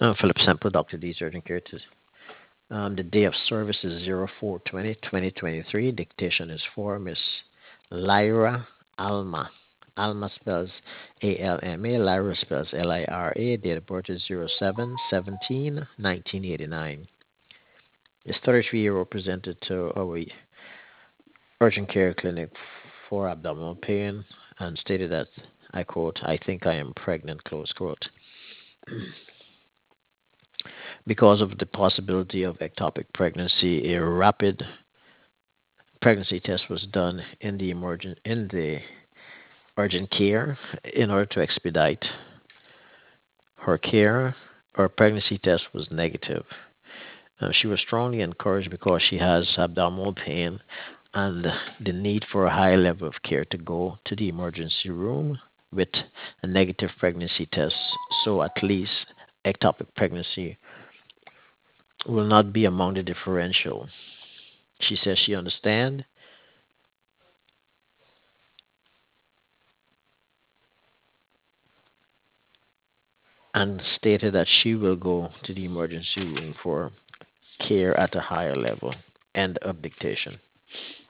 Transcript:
Philip Sample, Dr. D's Urgent Care. The day of service is 04/20/2023. Dictation is for Miss Lyra Alma. Alma spells Alma. Lyra spells Lira. Date of birth is 07/17/1989. This 33-year-old presented to our urgent care clinic for abdominal pain and stated that, I quote, "I think I am pregnant," close quote. Because of the possibility of ectopic pregnancy, a rapid pregnancy test was done in the urgent care in order to expedite her care. Her pregnancy test was negative. She was strongly encouraged because she has abdominal pain and the need for a high level of care to go to the emergency room with a negative pregnancy test, so at least ectopic pregnancy will not be among the differential. She says she understands and stated that she will go to the emergency room for care at a higher level. End of dictation.